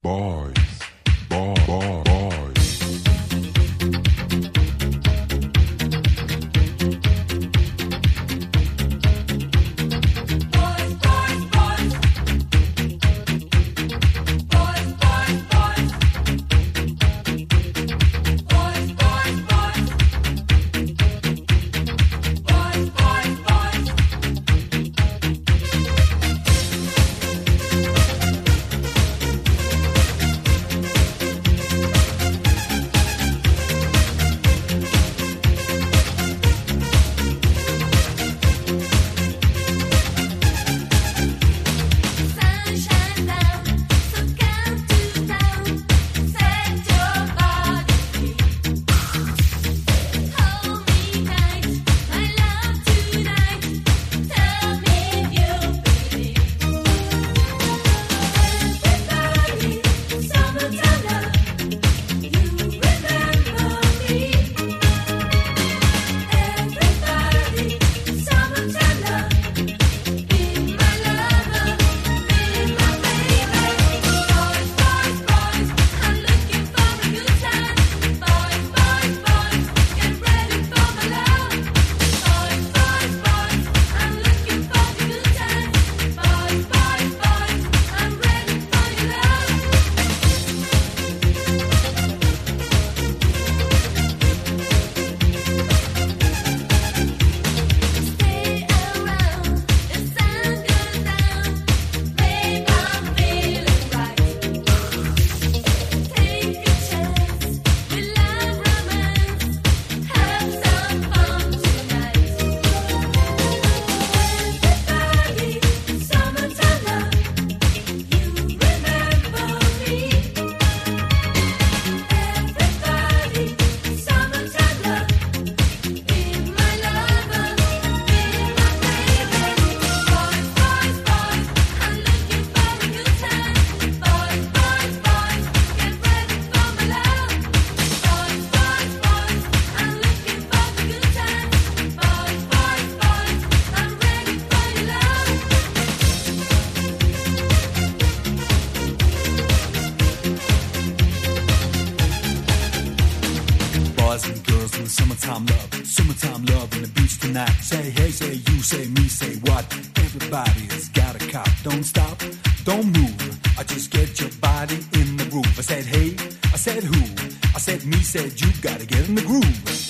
Summertime love on the beach tonight. Say hey, say you, say me, say what? Everybody's got a cop. Don't stop, don't move. I just get your body in the groove. I said hey, I said who? I said me, said you. Gotta get in the groove.